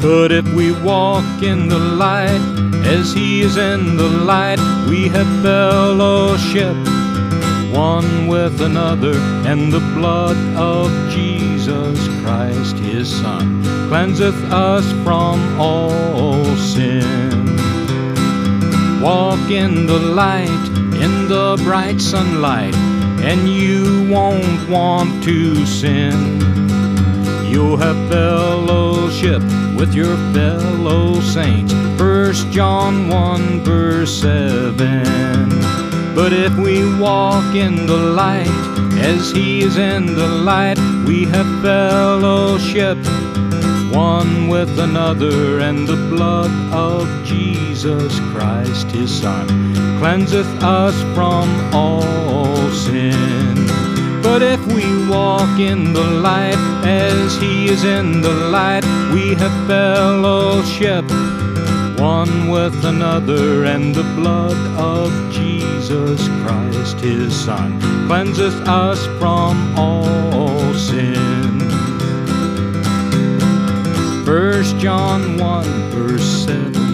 But if we walk in the light, as he is in the light, we have fellowship one with another, and the blood of Jesus Christ, his Son, cleanseth us from all sin. Walk in the light, in the bright sunlight, and you won't want to sin. You'll have fellowship with your fellow saints. 1 John 1 verse 7. But if we walk in the light, as he is in the light, we have fellowship one with another, and the blood of Jesus Christ, his Son, cleanseth us from all sin. But if we walk in the light, as he is in the light, we have fellowship one with another, and the blood of Jesus Christ, his Son, cleanseth us from all sin. 1 John 1 verse 7.